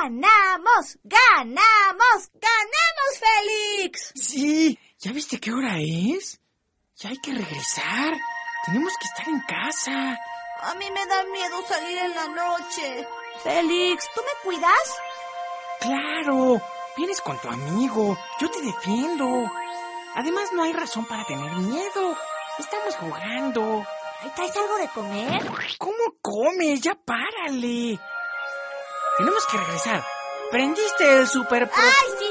¡Ganamos! ¡Ganamos! ¡Ganamos, Félix! Sí, ¿ya viste qué hora es? Ya hay que regresar. Tenemos que estar en casa. A mí me da miedo salir en la noche. Félix, ¿tú me cuidas? Claro, vienes con tu amigo. Yo te defiendo. Además, no hay razón para tener miedo. Estamos jugando. ¿Ahí traes algo de comer? ¿Cómo comes? Ya párale. Tenemos que regresar. ¿Prendiste el super... ¡Ay, sí!